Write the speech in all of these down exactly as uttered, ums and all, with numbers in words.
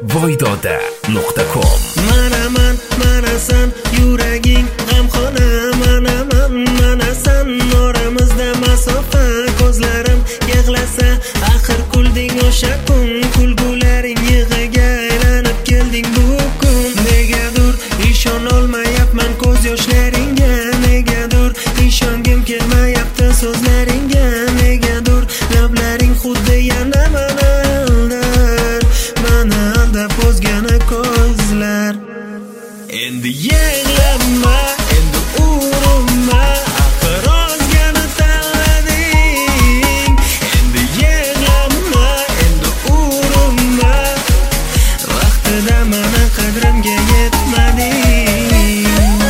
voydoda nuqta com. Manaman, manasan, yuraging g'amxona. Manaman, manasan, oramizda masofa. Ko'zlarim yig'lasa, axir kulding o'sha kun. Kulgularing yig'iga aylanib kelding bu kun. Negadur ishonolmayapman ko'z yoshlaringga. Negadur ishongim kelmayapti so'zlaringga. Negadur lablaring xuddi yana mana aldar, mana aldab o'zgani ko'zlar. Endi yig'lama, endi urinma, axir o'zgani tanlading. Endi yig'lama, endi urinma, vaqtida mana qadrimga yetmading.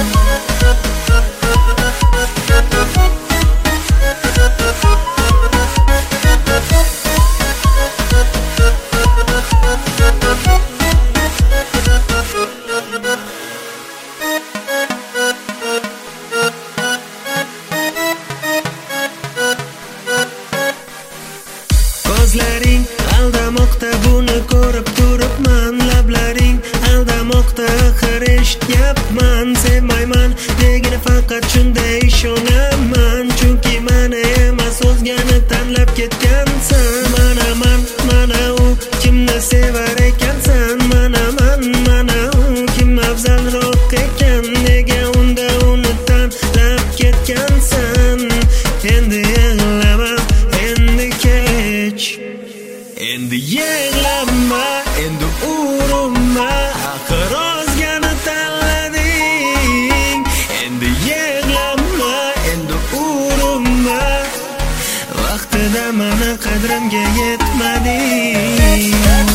Ko'zlaring aldamoqda, buni ko'rib turibman. Lablaring aldamoqda, axir eshityapman. Sevmayman degani faqat shunda ishonaman. Chunki mani emas o'zgani tanlab ketgansan. Manaman, mana u kimni sevar ekansan. Manaman, mana u kim afzalroq ekan. Nega unda uni tanlab ketgansan. Endi yig'lama, endi kech. Endi yig'lama, endi urinma, axir o'zgani tanlading. Endi yig'lama, endi urinma, vaqtida mana qadrimga yetmading.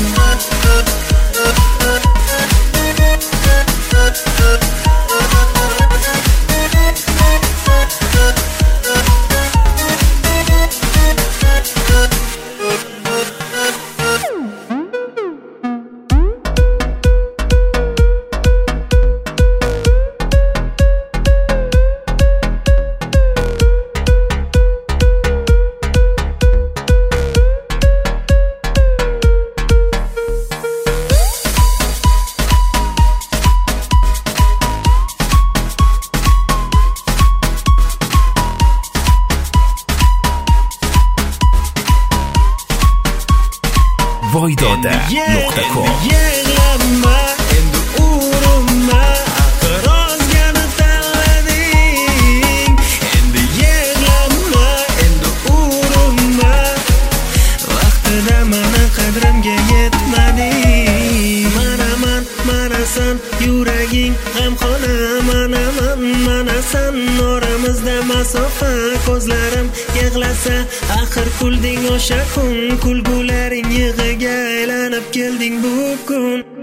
voydoda nuqta com. Yig'lama, endi urinma, axir o'zgani tanlading. Endi yig'lama, endi urinma, vaqtida mana qadrimga yetmading. Manaman, manasan, yuraging g'amxona. Manaman, manasan, oramizda masofa. Ko'zlarim yig'lasa, axir kulding o'sha kun. Kulgularing yig'iga aylanib kelding bu kun.